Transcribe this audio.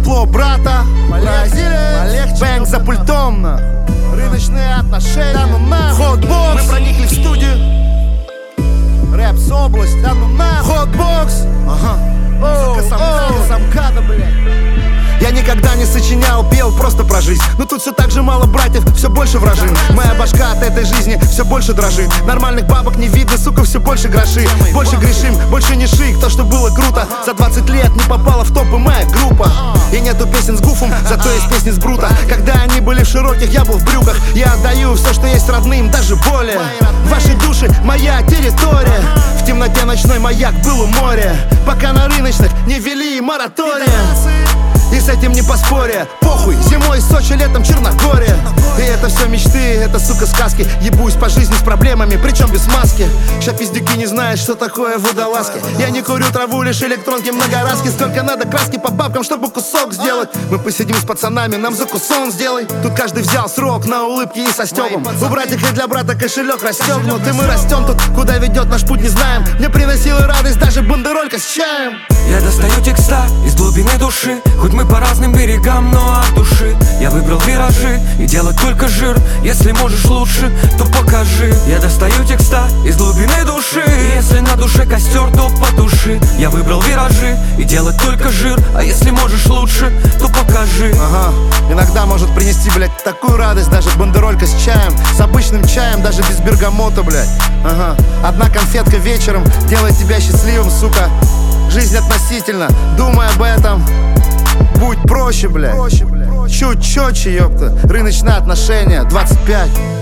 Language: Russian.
Трепло брата, полегче, бэнк за пультом, рыночные отношения, да ну нахуй. Хотбокс, мы проникли в студию. Рэпс область, да ну нахуй. Хотбокс, музыка самкада, блядь. Я никогда не сочинял, пел просто про жизнь. Но тут все так же мало братьев, все больше вражин. Моя башка от этой жизни все больше дрожит. Нормальных бабок не видно, сука, все больше гроши. Больше грешим, больше не шик, то, что было круто. За 20 лет не попала в топы моя группа. И нету песен с Гуфом, зато есть песни с Брута. Когда они были в широких, я был в брюках. Я отдаю все, что есть родным, даже более. Ваши души, моя территория. В темноте ночной маяк был у моря. Пока на рыночных не ввели моратория. И с этим не поспоря. Похуй, зимой Сочи, летом Черногория. И это все мечты, это, сука, сказки. Ебусь по жизни с проблемами, причем без маски. Ща пиздюки не знают, что такое водолазки. Я не курю траву, лишь электронки многоразки. Сколько надо краски по бабкам, чтобы кусок сделать. Мы посидим с пацанами, нам закусон сделай. Тут каждый взял срок на улыбки и со стёбом. У братика для брата кошелек расстегнут. И мы растем тут, куда ведет наш путь, не знаем. Мне приносила радость даже бандеролька с чаем. Я достаю текста из глубины души. Хоть мы по разным берегам, но от души. Я выбрал виражи и делать только жир. Если можешь лучше, то покажи. Я достаю текста из глубины души. И если на душе костер, то потуши. Я выбрал виражи и делать только жир. А если можешь лучше, то покажи. Ага, иногда может принести, блядь, такую радость. Даже бандеролька с чаем, с обычным чаем, даже без бергамота, блядь. Ага, одна конфетка вечером делает тебя счастливым, сука. Жизнь относительно, думай об этом. Будь проще, блядь. Чуть четче, ёпта. Рыночные отношения, 25.